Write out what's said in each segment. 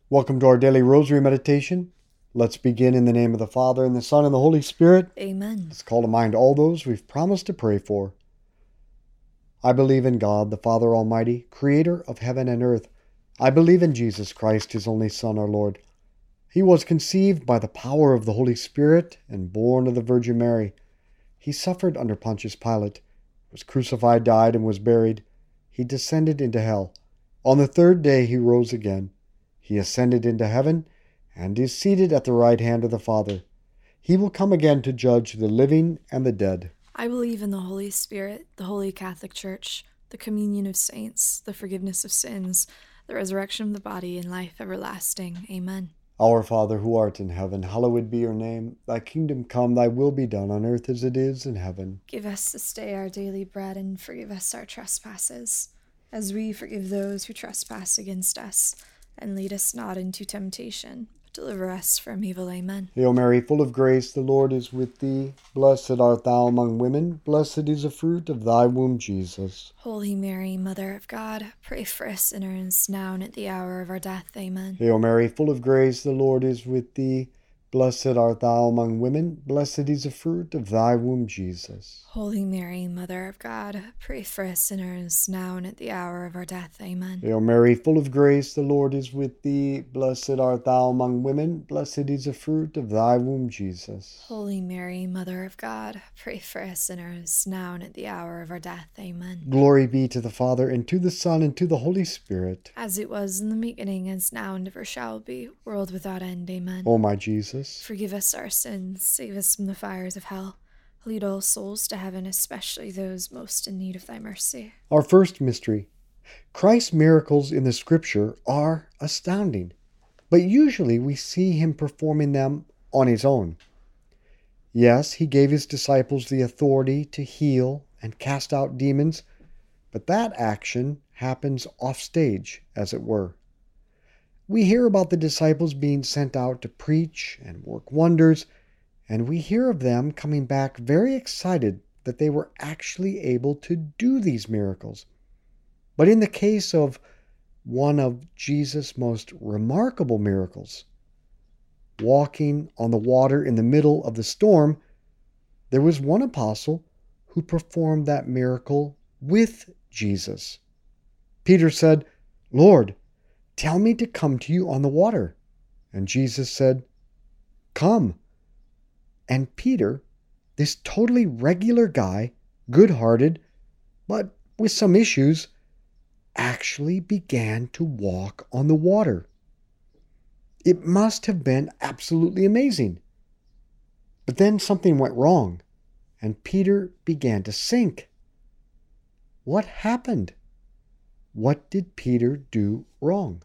Welcome to our daily rosary meditation. Let's begin in the name of the Father, and the Son, and the Holy Spirit. Amen. Let's call to mind all those we've promised to pray for. I believe in God, the Father Almighty, creator of heaven and earth. I believe in Jesus Christ, his only Son, our Lord. He was conceived by the power of the Holy Spirit and born of the Virgin Mary. He suffered under Pontius Pilate, was crucified, died, and was buried. He descended into hell. On the third day he rose again. He ascended into heaven and is seated at the right hand of the Father. He will come again to judge the living and the dead. I believe in the Holy Spirit, the Holy Catholic Church, the communion of saints, the forgiveness of sins, the resurrection of the body, and life everlasting. Amen. Our Father, who art in heaven, hallowed be your name. Thy kingdom come, thy will be done on earth as it is in heaven. Give us this day our daily bread, and forgive us our trespasses, as we forgive those who trespass against us. And lead us not into temptation, but deliver us from evil. Amen. Hail Mary, full of grace, the Lord is with thee. Blessed art thou among women. Blessed is the fruit of thy womb, Jesus. Holy Mary, Mother of God, pray for us sinners, now and at the hour of our death. Amen. Hail Mary, full of grace, the Lord is with thee. Blessed art thou among women. Blessed is the fruit of thy womb, Jesus. Holy Mary, Mother of God, pray for us sinners, now and at the hour of our death. Amen. Hail Mary, full of grace, the Lord is with thee. Blessed art thou among women. Blessed is the fruit of thy womb, Jesus. Holy Mary, Mother of God, pray for us sinners, now and at the hour of our death. Amen. Glory be to the Father, and to the Son, and to the Holy Spirit. As it was in the beginning, as now, and ever shall be, world without end. Amen. O my Jesus, forgive us our sins, save us from the fires of hell. Lead all souls to heaven, especially those most in need of thy mercy. Our first mystery. Christ's miracles in the Scripture are astounding, but usually we see him performing them on his own. Yes, he gave his disciples the authority to heal and cast out demons, but that action happens off stage, as it were. We hear about the disciples being sent out to preach and work wonders, and we hear of them coming back very excited that they were actually able to do these miracles. But in the case of one of Jesus' most remarkable miracles, walking on the water in the middle of the storm, there was one apostle who performed that miracle with Jesus. Peter said, "Lord, tell me to come to you on the water." And Jesus said, "Come." And Peter, this totally regular guy, good-hearted, but with some issues, actually began to walk on the water. It must have been absolutely amazing. But then something went wrong, and Peter began to sink. What happened? What did Peter do wrong?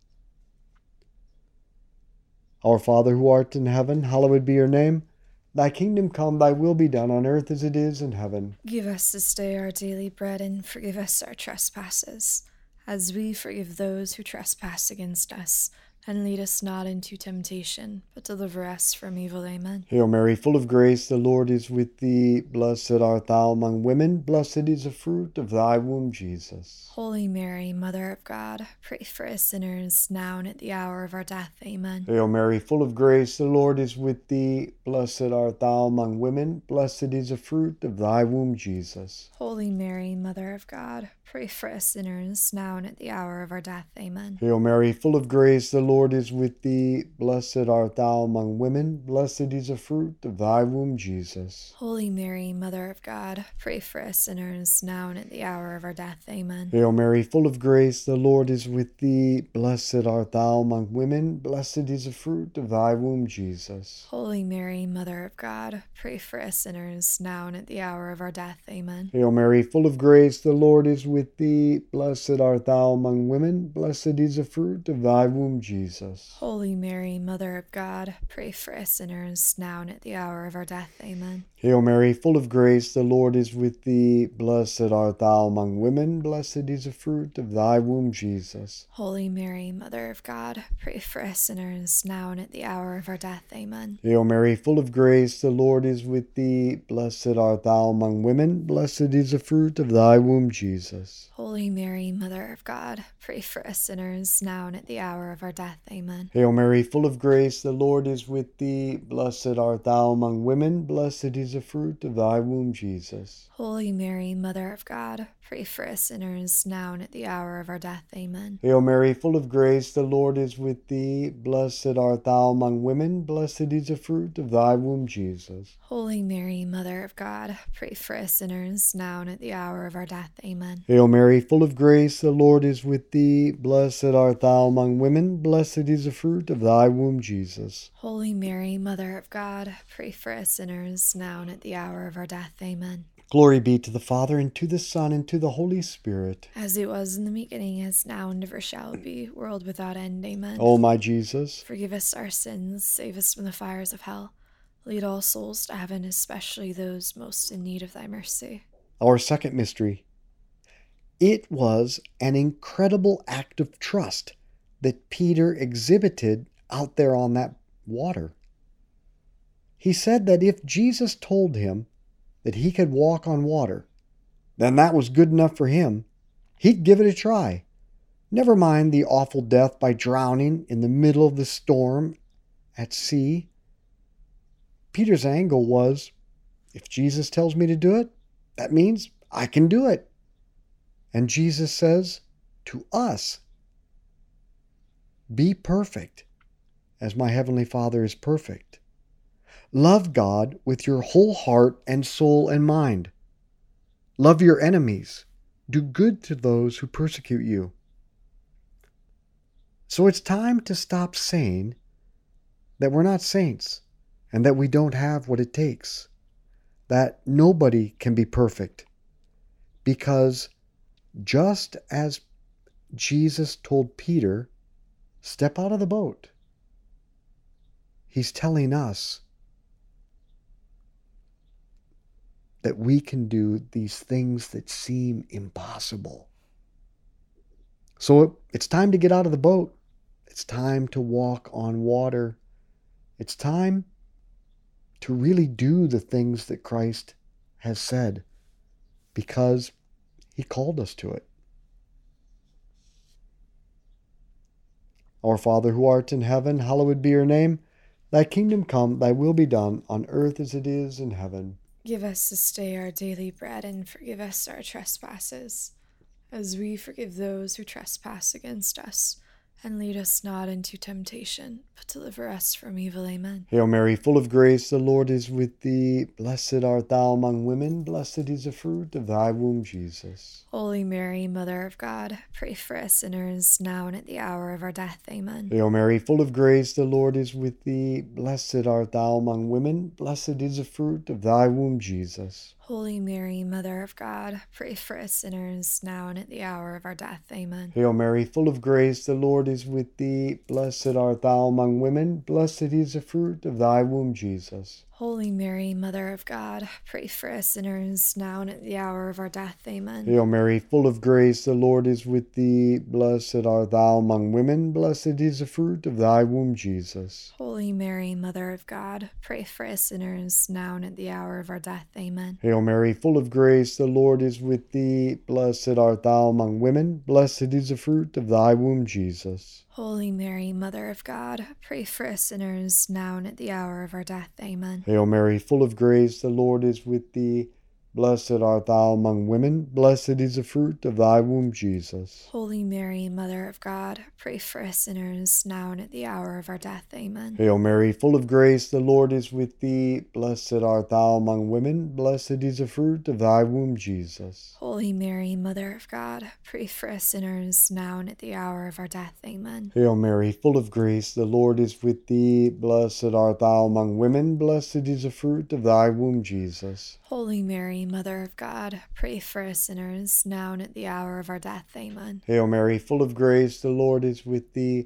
Our Father who art in heaven, hallowed be your name. Thy kingdom come, thy will be done on earth as it is in heaven. Give us this day our daily bread, and forgive us our trespasses, as we forgive those who trespass against us. And lead us not into temptation, but deliver us from evil. Amen. Hail Mary, full of grace, the Lord is with thee. Blessed art thou among women. Blessed is the fruit of thy womb, Jesus. Holy Mary, Mother of God, pray for us sinners, now and at the hour of our death. Amen. Hail Mary, full of grace, the Lord is with thee. Blessed art thou among women. Blessed is the fruit of thy womb, Jesus. Holy Mary, Mother of God, pray for us sinners, now and at the hour of our death. Amen. Hail Mary, full of grace, the Lord is with thee. Blessed art thou among women. Blessed is the fruit of thy womb, Jesus. Holy Mary, Mother of God, pray for us sinners, now and at the hour of our death. Amen. Hail Mary, full of grace, the Lord is with thee. Blessed art thou among women. Blessed is the fruit of thy womb, Jesus. Holy Mary, Mother of God, pray for us sinners, now and at the hour of our death. Amen. Hail Mary, full of grace, the Lord is with thee. Blessed art thou among women. Blessed is the fruit of thy womb, Jesus. Holy Mary, Mother of God, pray for us sinners, now and at the hour of our death. Amen. Hail Mary, full of grace, the Lord is with thee. Blessed art thou among women, blessed is the fruit of thy womb, Jesus. Holy Mary, Mother of God, pray for us sinners, now and at the hour of our death. Amen. Hail Mary, full of grace, the Lord is with thee. Blessed art thou among women, blessed is the fruit of thy womb, Jesus. Holy Mary, Mother of God, pray for us sinners, now and at the hour of our death. Amen. Hail Mary, full of grace, the Lord is with thee. Blessed art thou among women, blessed is the fruit of thy womb, Jesus. Holy Mary, Mother of God, pray for us sinners, now and at the hour of our death. Amen. Hail Mary, full of grace, the Lord is with thee. Blessed art thou among women, blessed is the fruit of thy womb, Jesus. Holy Mary, Mother of God, pray for us sinners, now and at the hour of our death. Amen. Hail Mary, full of grace, the Lord is with thee. Blessed art thou among women, blessed is the fruit of thy womb, Jesus. Holy Mary, Mother of God, pray for us sinners, now and at the hour of our death. Amen. Glory be to the Father, and to the Son, and to the Holy Spirit. As it was in the beginning, is now, and ever shall be, world without end. Amen. O my Jesus, forgive us our sins, save us from the fires of hell. Lead all souls to heaven, especially those most in need of thy mercy. our second mystery. It was an incredible act of trust that Peter exhibited out there on that water. He said that if Jesus told him that he could walk on water, then that was good enough for him. He'd give it a try. Never mind the awful death by drowning in the middle of the storm at sea. Peter's angle was, if Jesus tells me to do it, that means I can do it. And Jesus says to us, be perfect as my heavenly Father is perfect. Love God with your whole heart and soul and mind. Love your enemies. Do good to those who persecute you. So it's time to stop saying that we're not saints and that we don't have what it takes, that nobody can be perfect, because just as Jesus told Peter, step out of the boat, he's telling us that we can do these things that seem impossible. So it's time to get out of the boat. It's time to walk on water. It's time to really do the things that Christ has said, because he called us to it. Our Father who art in heaven, hallowed be your name. Thy kingdom come, thy will be done, on earth as it is in heaven. Give us this day our daily bread, and forgive us our trespasses, as we forgive those who trespass against us. And lead us not into temptation, but deliver us from evil. Amen. Hail Mary, full of grace, the Lord is with thee. Blessed art thou among women, blessed is the fruit of thy womb, Jesus. Holy Mary, Mother of God, pray for us sinners, now and at the hour of our death. Amen. Hail Mary, full of grace, the Lord is with thee. Blessed art thou among women, blessed is the fruit of thy womb, Jesus. Holy Mary, Mother of God, pray for us sinners, now and at the hour of our death. Amen. Hail Mary, full of grace, the Lord is with thee. Blessed art thou among women, blessed is the fruit of thy womb, Jesus. Holy Mary, Mother of God, pray for us sinners, now and at the hour of our death. Amen. Hail Mary, full of grace, the Lord is with thee. Blessed art thou among women, blessed is the fruit of thy womb, Jesus. Holy Mary, Mother of God, pray for us sinners, now and at the hour of our death. Amen. Hail Mary, full of grace, the Lord is with thee. Blessed art thou among women, blessed is the fruit of thy womb, Jesus. Holy Mary, Mother of God, pray for us sinners, now and at the hour of our death. Amen. Hail Mary, full of grace, the Lord is with thee. Blessed art thou among women, blessed is the fruit of thy womb, Jesus. Holy Mary, Mother of God, pray for us sinners, now and at the hour of our death. Amen. Hail Mary, full of grace, the Lord is with thee. Blessed art thou among women, blessed is the fruit of thy womb, Jesus. Holy Mary, Mother of God, pray for us sinners, now and at the hour of our death. Amen. Hail Mary, full of grace, the Lord is with thee. Blessed art thou among women, blessed is the fruit of thy womb, Jesus. Holy Mary, Mother of God, pray for us sinners, now and at the hour of our death. Amen. Hail Mary, full of grace, the Lord is with thee.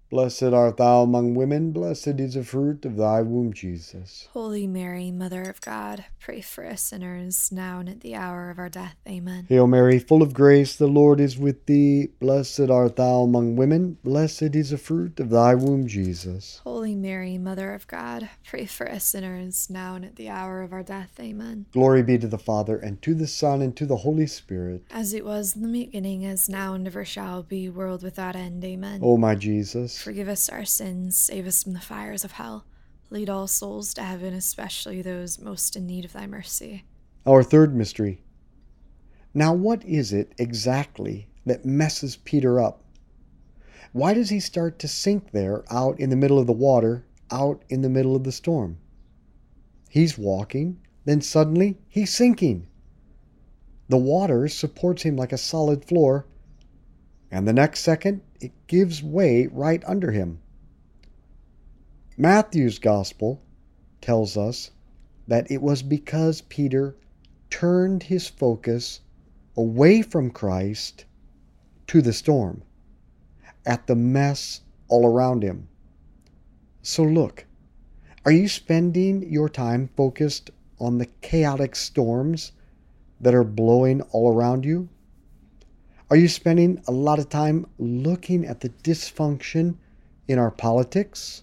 Blessed art thou among women, blessed is the fruit of thy womb, Jesus. Holy Mary, Mother of God, pray for us sinners, now and at the hour of our death. Amen. Hail Mary, full of grace, the Lord is with thee. Blessed art thou among women, blessed is the fruit of thy womb, Jesus. Holy Mary, Mother of God, pray for us sinners, now and at the hour of our death. Amen. Glory be to the Father, and to the Son, and to the Holy Spirit. As it was in the beginning, as now, and ever shall be, world without end. Amen. O my Jesus, forgive us our sins, save us from the fires of hell. Lead all souls to heaven, especially those most in need of thy mercy. our third mystery. Now, what is it exactly that messes Peter up? Why does he start to sink there out in the middle of the water, out in the middle of the storm? He's walking, then suddenly he's sinking. The water supports him like a solid floor, and the next second it gives way right under him. Matthew's gospel tells us that it was because Peter turned his focus away from Christ to the storm, at the mess all around him. So look, are you spending your time focused on the chaotic storms that are blowing all around you? Are you spending a lot of time looking at the dysfunction in our politics?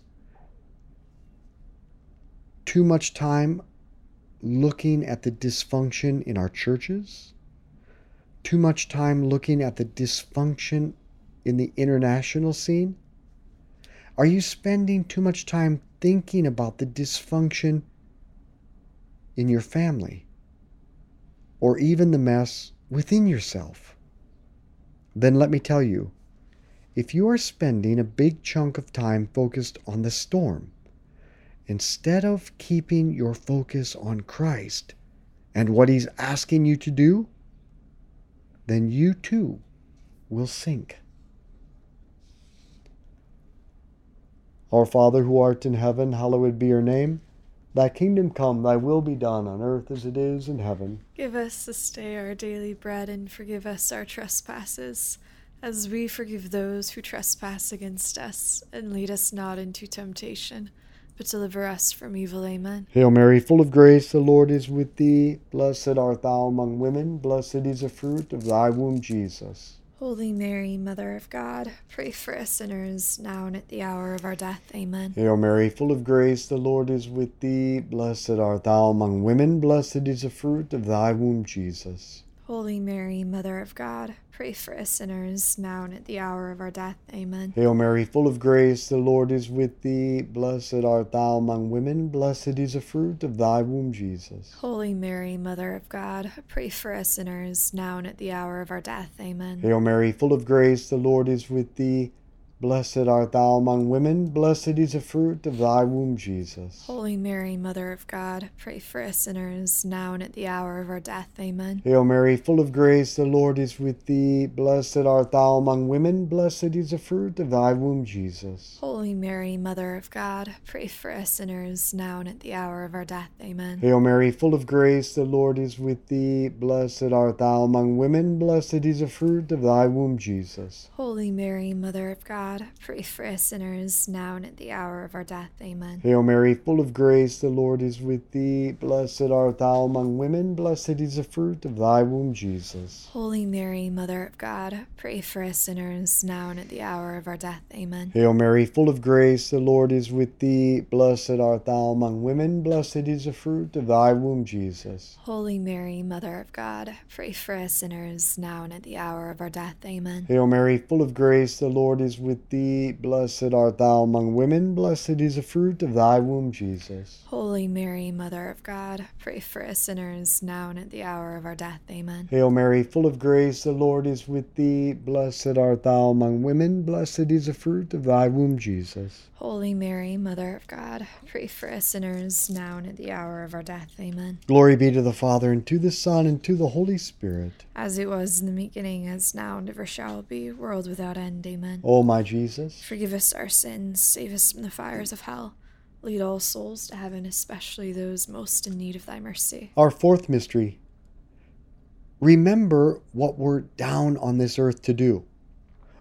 Too much time looking at the dysfunction in our churches? Too much time looking at the dysfunction in the international scene? Are you spending too much time thinking about the dysfunction in your family? Or even the mess within yourself? Then let me tell you, if you are spending a big chunk of time focused on the storm, instead of keeping your focus on Christ and what He's asking you to do, then you too will sink. Our Father who art in heaven, hallowed be your name. Thy kingdom come, thy will be done on earth as it is in heaven. Give us this day our daily bread, and forgive us our trespasses, as we forgive those who trespass against us. And lead us not into temptation, but deliver us from evil. Amen. Hail Mary, full of grace, the Lord is with thee. Blessed art thou among women, blessed is the fruit of thy womb, Jesus. Holy Mary, Mother of God, pray for us sinners, now and at the hour of our death. Amen. Hail Mary, full of grace, the Lord is with thee. Blessed art thou among women, blessed is the fruit of thy womb, Jesus. Holy Mary, Mother of God, pray for us sinners, now and at the hour of our death. Amen. Hail Mary, full of grace, the Lord is with thee. Blessed art thou among women, blessed is the fruit of thy womb, Jesus. Holy Mary, Mother of God, pray for us sinners, now and at the hour of our death. Amen. Hail Mary, full of grace, the Lord is with thee. Blessed art thou among women, blessed is the fruit of thy womb, Jesus. Holy Mary, Mother of God, pray for us sinners, now and at the hour of our death. Amen. Hail Mary, full of grace, the Lord is with thee. Blessed art thou among women, blessed is the fruit of thy womb, Jesus. Holy Mary, Mother of God, pray for us sinners, now and at the hour of our death. Amen. Hail Mary, full of grace, the Lord is with thee. Blessed art thou among women, blessed is the fruit of thy womb, Jesus. Holy Mary, Mother of God, pray for us sinners, now and at the hour of our death. Amen. Hail Mary, full of grace, the Lord is with thee. Blessed art thou among women, blessed is the fruit of thy womb, Jesus. Holy Mary, Mother of God, pray for us sinners, now and at the hour of our death. Amen. Hail Mary, full of grace, the Lord is with thee. Blessed art thou among women, blessed is the fruit of thy womb, Jesus. Holy Mary, Mother of God, pray for us sinners, now and at the hour of our death. Amen. Hail Mary, full of grace, the Lord is with thee. Blessed art thou among women, blessed is the fruit of thy womb, Jesus. Holy Mary, Mother of God, pray for us sinners, now and at the hour of our death. Amen. Hail Mary, full of grace, the Lord is with thee. Blessed art thou among women, blessed is the fruit of thy womb, Jesus. Holy Mary, Mother of God, pray for us sinners, now and at the hour of our death. Amen. Glory be to the Father, and to the Son, and to the Holy Spirit. As it was in the beginning, as now, and ever shall be, world without end. Amen. O my Jesus, forgive us our sins, save us from the fires of hell. Lead all souls to heaven, especially those most in need of thy mercy. our fourth mystery. Remember what we're down on this earth to do.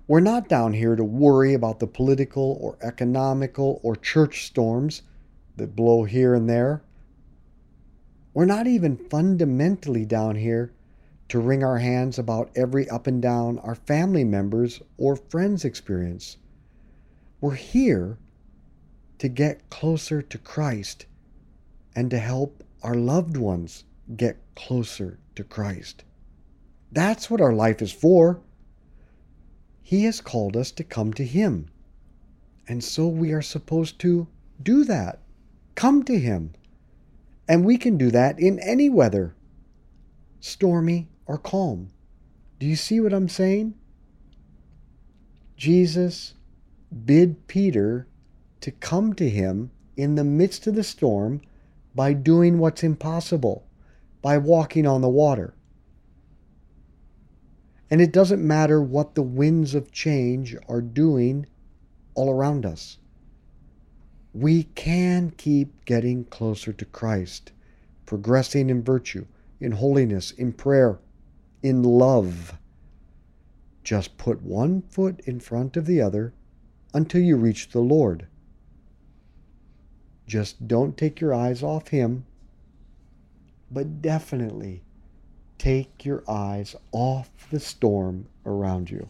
We're not down here to worry about the political or economical or church storms that blow here and there. We're not even fundamentally down here to wring our hands about every up and down our family members or friends experience. We're here to get closer to Christ and to help our loved ones get closer to Christ. That's what our life is for. He has called us to come to Him. And so we are supposed to do that. Come to Him. And we can do that in any weather, stormy or calm. Do you see what I'm saying? Jesus bid Peter to come to Him in the midst of the storm by doing what's impossible, by walking on the water. And it doesn't matter what the winds of change are doing all around us. We can keep getting closer to Christ, progressing in virtue, in holiness, in prayer, in love. Just put one foot in front of the other until you reach the Lord. Just don't take your eyes off Him, but definitely take your eyes off the storm around you.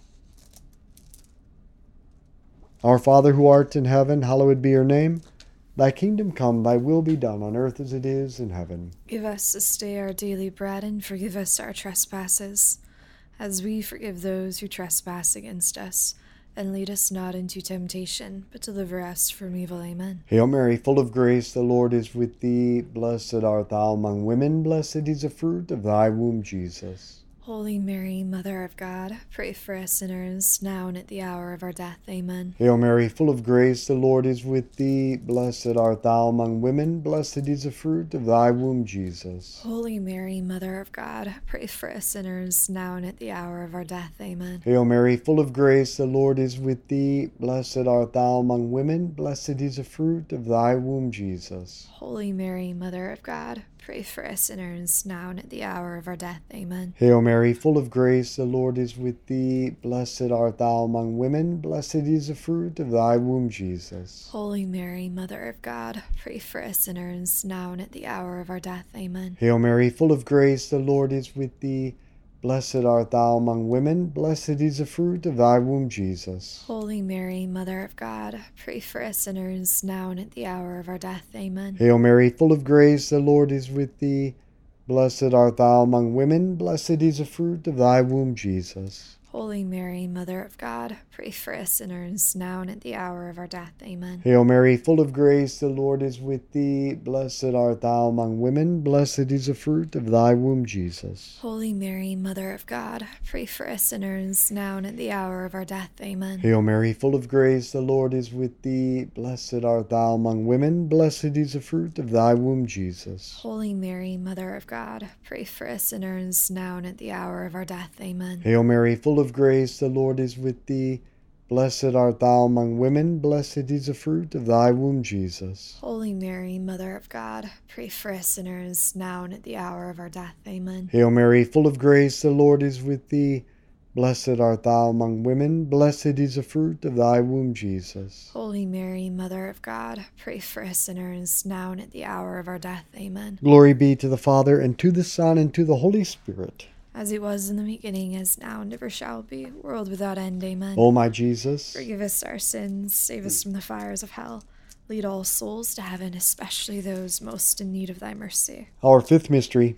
Our Father who art in heaven, hallowed be your name. Thy kingdom come, thy will be done on earth as it is in heaven. Give us this day our daily bread, and forgive us our trespasses, as we forgive those who trespass against us. And lead us not into temptation, but deliver us from evil. Amen. Hail Mary, full of grace, the Lord is with thee. Blessed art thou among women, blessed is the fruit of thy womb, Jesus. Holy Mary, Mother of God, pray for us sinners, now and at the hour of our death. Amen. Hail Mary, full of grace, the Lord is with thee. Blessed art thou among women, blessed is the fruit of thy womb, Jesus. Holy Mary, Mother of God, pray for us sinners, now and at the hour of our death. Amen. Hail Mary, full of grace, the Lord is with thee. Blessed art thou among women, blessed is the fruit of thy womb, Jesus. Holy Mary, Mother of God, pray for us sinners, now and at the hour of our death. Amen. Hail Mary, full of grace, the Lord is with thee. Blessed art thou among women, blessed is the fruit of thy womb, Jesus. Holy Mary, Mother of God, pray for us sinners, now and at the hour of our death. Amen. Hail Mary, full of grace, the Lord is with thee. Blessed art thou among women, blessed is the fruit of thy womb, Jesus. Holy Mary, Mother of God, pray for us sinners, now and at the hour of our death. Amen. Hail Mary, full of grace, the Lord is with thee. Blessed art thou among women, blessed is the fruit of thy womb, Jesus. Holy Mary, Mother of God, pray for us sinners, now and at the hour of our death. Amen. Hail Mary, full of grace, the Lord is with thee. Blessed art thou among women, blessed is the fruit of thy womb, Jesus. Holy Mary, Mother of God, pray for us sinners, now and at the hour of our death. Amen. Hail Mary, full of grace, the Lord is with thee. Blessed art thou among women, blessed is the fruit of thy womb, Jesus. Holy Mary, Mother of God, pray for us sinners, now and at the hour of our death. Amen. Hail Mary, full of grace, the Lord is with thee. Blessed art thou among women, blessed is the fruit of thy womb, Jesus. Holy Mary, Mother of God, pray for us sinners, now and at the hour of our death. Amen. Hail Mary, full of grace, the Lord is with thee. Blessed art thou among women, blessed is the fruit of thy womb, Jesus. Holy Mary, Mother of God, pray for us sinners, now and at the hour of our death. Amen. Glory be to the Father, and to the Son, and to the Holy Spirit. As it was in the beginning, as now, and ever shall be, world without end. Amen. O my Jesus, forgive us our sins, save us from the fires of hell. Lead all souls to heaven, especially those most in need of thy mercy. Our fifth mystery.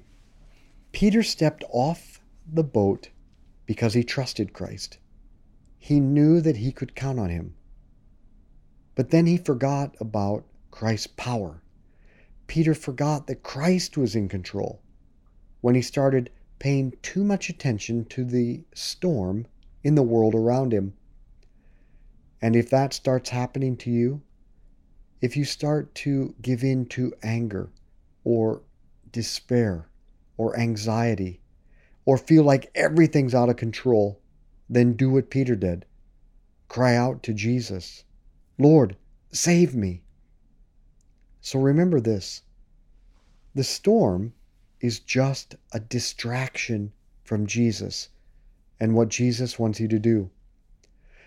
Peter stepped off the boat because he trusted Christ. He knew that he could count on him. But then he forgot about Christ's power. Peter forgot that Christ was in control when he started paying too much attention to the storm in the world around him. And if that starts happening to you, if you start to give in to anger or despair or anxiety, or feel like everything's out of control, then do what Peter did. Cry out to Jesus, Lord, save me. So remember this. The storm is just a distraction from Jesus and what Jesus wants you to do.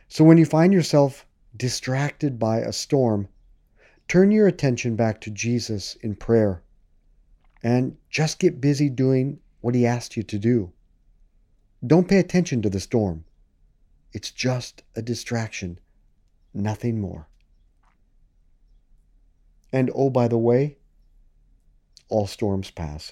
So when you find yourself distracted by a storm, turn your attention back to Jesus in prayer and just get busy doing what he asked you to do. Don't pay attention to the storm. It's just a distraction, nothing more. And oh, by the way, all storms pass.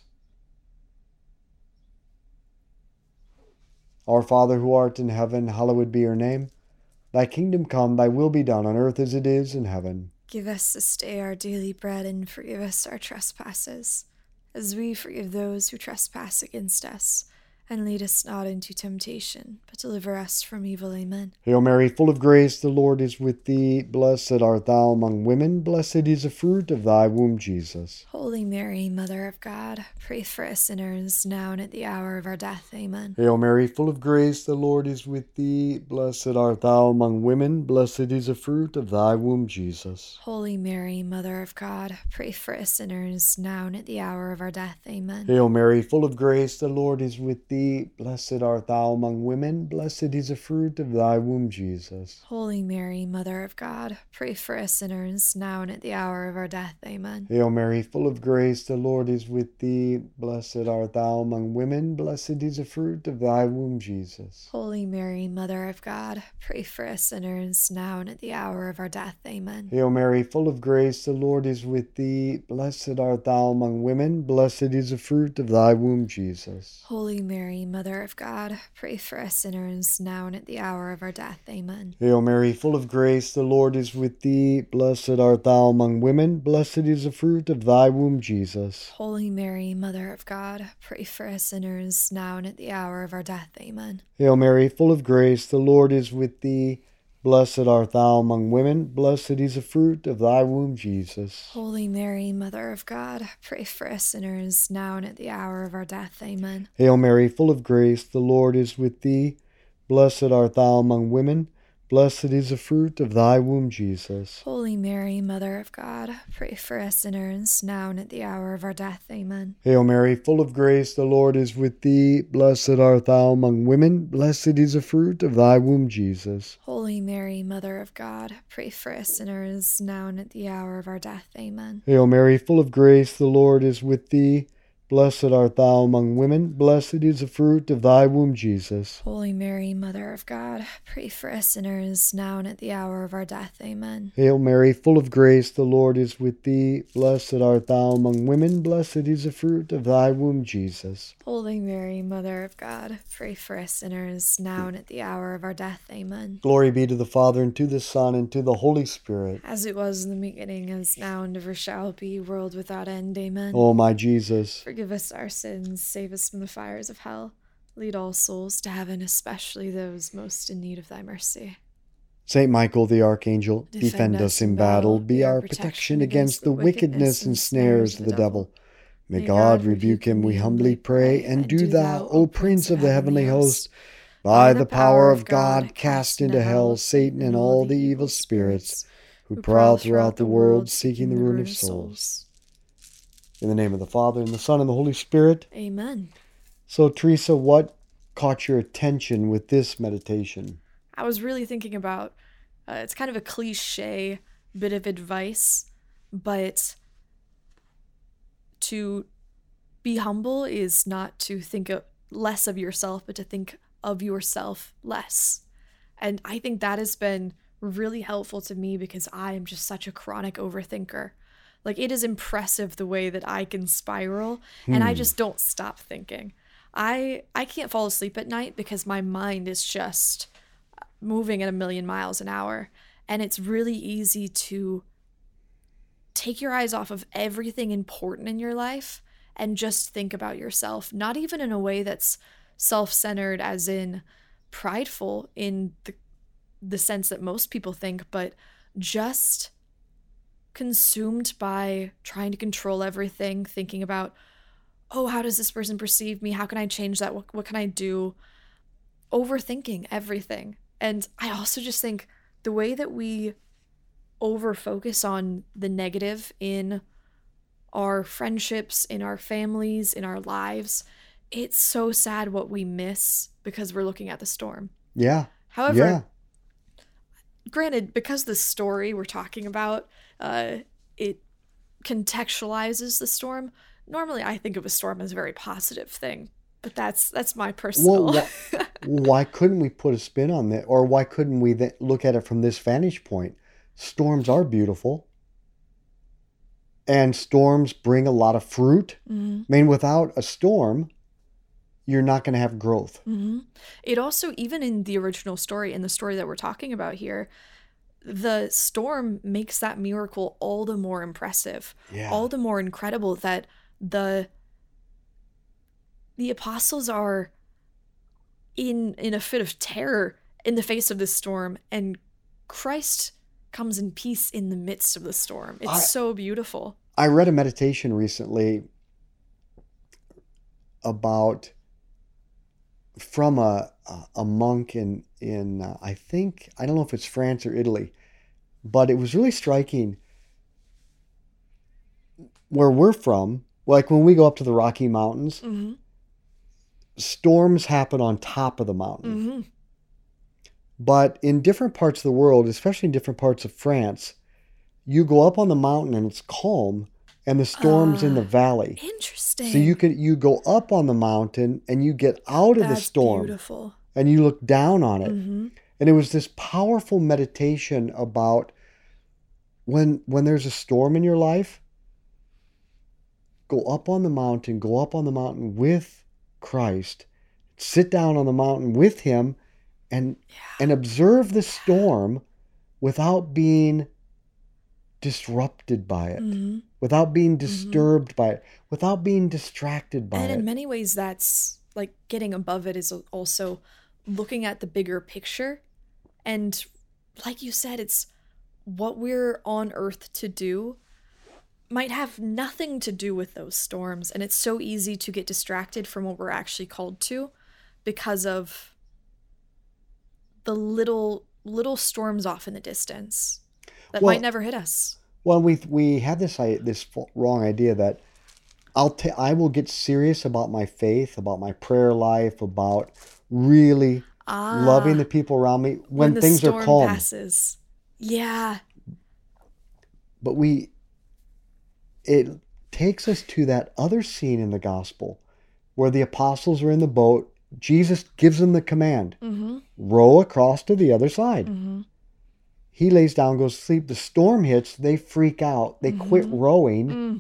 Our Father who art in heaven, hallowed be your name. Thy kingdom come, thy will be done on earth as it is in heaven. Give us this day our daily bread, and forgive us our trespasses, as we forgive those who trespass against us. And lead us not into temptation, but deliver us from evil. Amen. Hail Mary, full of grace, the Lord is with thee. Blessed art thou among women. Blessed is the fruit of thy womb, Jesus. Holy Mary, Mother of God, pray for us sinners, now and at the hour of our death. Amen. Hail Mary, full of grace, the Lord is with thee. Blessed art thou among women. Blessed is the fruit of thy womb, Jesus. Holy Mary, Mother of God, pray for us sinners, now and at the hour of our death. Amen. Hail Mary, full of grace, the Lord is with thee. Blessed art thou among women. Blessed is the fruit of thy womb, Jesus. Holy Mary, Mother of God, pray for us sinners, now and at the hour of our death. Amen. Hail Mary, full of grace, the Lord is with thee. Blessed art thou among women. Blessed is the fruit of thy womb, Jesus. Holy Mary, Mother of God, pray for us sinners, now and at the hour of our death. Amen. Hail Mary, full of grace, the Lord is with thee. Blessed art thou among women. Blessed is the fruit of thy womb, Jesus. Holy Mary, Mother of God, pray for us sinners, now and at the hour of our death. Amen. Hail Mary, full of grace, the Lord is with thee. Blessed art thou among women. Blessed is the fruit of thy womb, Jesus. Holy Mary, Mother of God, pray for us sinners, now and at the hour of our death. Amen. Hail Mary, full of grace, the Lord is with thee. Blessed art thou among women. Blessed is the fruit of thy womb, Jesus. Holy Mary, Mother of God, pray for us sinners, now and at the hour of our death. Amen. Hail Mary, full of grace, the Lord is with thee. Blessed art thou among women. Blessed is the fruit of thy womb, Jesus. Holy Mary, Mother of God, pray for us sinners, now and at the hour of our death. Amen. Hail Mary, full of grace, the Lord is with thee. Blessed art thou among women. Blessed is the fruit of thy womb, Jesus. Holy Mary, Mother of God, pray for us sinners, now and at the hour of our death. Amen. Hail Mary, full of grace, the Lord is with thee. Blessed art thou among women. Blessed is the fruit of thy womb, Jesus. Holy Mary, Mother of God, pray for us sinners, now and at the hour of our death. Amen. Hail Mary, full of grace, the Lord is with thee. Blessed art thou among women. Blessed is the fruit of thy womb, Jesus. Holy Mary, Mother of God, pray for us sinners, now and at the hour of our death. Amen. Glory be to the Father, and to the Son, and to the Holy Spirit. As it was in the beginning, as now, and ever shall be, world without end. Amen. O my Jesus, forgive us our sins, save us from the fires of hell. Lead all souls to heaven, especially those most in need of thy mercy. Saint Michael the Archangel, defend us in battle. Be our protection against the wickedness and snares of the devil. May God rebuke him, we humbly pray. And do thou, O Prince of the heavenly host, by the power of God, cast into hell Satan and all the evil spirits who prowl throughout the world, seeking the ruin of souls. In the name of the Father, and the Son, and the Holy Spirit. Amen. So, Teresa, what caught your attention with this meditation? I was really thinking about, it's kind of a cliche bit of advice, but to be humble is not to think less of yourself, but to think of yourself less. And I think that has been really helpful to me because I am just such a chronic overthinker. Like, it is impressive the way that I can spiral, and I just don't stop thinking. I can't fall asleep at night because my mind is just moving at 1,000,000 miles an hour. And it's really easy to take your eyes off of everything important in your life and just think about yourself, not even in a way that's self-centered as in prideful in the sense that most people think, but just consumed by trying to control everything, thinking about, oh, how does this person perceive me? How can I change that? What can I do? Overthinking everything. And I also just think the way that we over-focus on the negative in our friendships, in our families, in our lives, it's so sad what we miss because we're looking at the storm. Yeah. However, granted, because the story we're talking about, it contextualizes the storm. Normally, I think of a storm as a very positive thing, but that's my personal. Well, why couldn't we put a spin on that? Or why couldn't we look at it from this vantage point? Storms are beautiful. And storms bring a lot of fruit. Mm-hmm. I mean, without a storm, you're not going to have growth. Mm-hmm. It also, even in the original story, in the story that we're talking about here, the storm makes that miracle all the more impressive, all the more incredible, that the apostles are in a fit of terror in the face of this storm, and Christ comes in peace in the midst of the storm. It's so beautiful. I read a meditation recently from a monk in I think, I don't know if it's France or Italy, but it was really striking. Where we're from, like when we go up to the Rocky Mountains, mm-hmm. storms happen on top of the mountain. Mm-hmm. But in different parts of the world, especially in different parts of France, you go up on the mountain and it's calm, and the storm's in the valley. Interesting. So you go up on the mountain and you get out of the storm. Beautiful. And you look down on it. Mm-hmm. And it was this powerful meditation about when there's a storm in your life, go up on the mountain with Christ, sit down on the mountain with him, and observe the storm without being disrupted by it, mm-hmm. without being disturbed by it, without being distracted by it. And in many ways, that's like getting above it is also looking at the bigger picture. And like you said, it's what we're on earth to do might have nothing to do with those storms. And it's so easy to get distracted from what we're actually called to because of the little storms off in the distance that might never hit us. Well, we had this wrong idea that I will get serious about my faith, about my prayer life, about really loving the people around me when things are calm. Passes. Yeah. But it takes us to that other scene in the gospel where the apostles are in the boat. Jesus gives them the command, row across to the other side. Mm-hmm. He lays down, goes to sleep. The storm hits. They freak out. They quit rowing. Mm.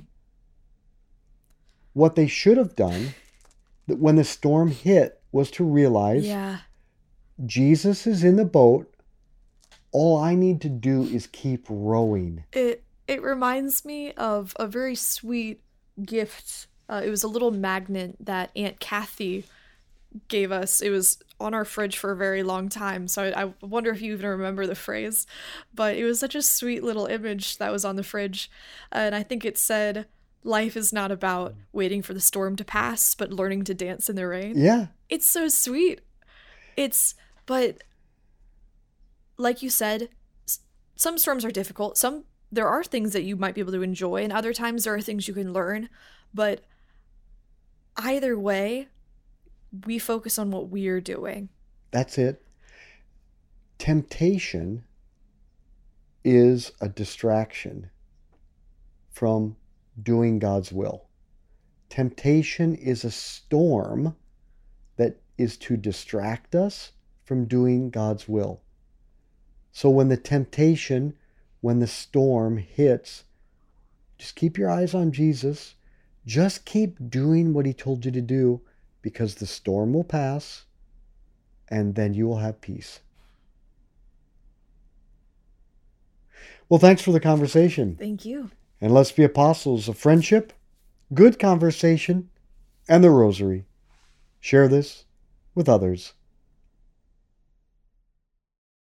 What they should have done when the storm hit was to realize Jesus is in the boat. All I need to do is keep rowing. It reminds me of a very sweet gift. It was a little magnet that Aunt Kathy gave us. It was on our fridge for a very long time, so I wonder if you even remember the phrase, but it was such a sweet little image that was on the fridge, and I think it said, life is not about waiting for the storm to pass, but learning to dance in the rain. Yeah. It's so sweet. But like you said, some storms are difficult. There are things that you might be able to enjoy, and other times there are things you can learn, but either way, we focus on what we're doing. That's it. Temptation is a distraction from doing God's will. Temptation is a storm that is to distract us from doing God's will. So when the storm hits, just keep your eyes on Jesus. Just keep doing what he told you to do, because the storm will pass and then you will have peace. Well, thanks for the conversation. Thank you. And let's be apostles of friendship, good conversation, and the rosary. Share this with others.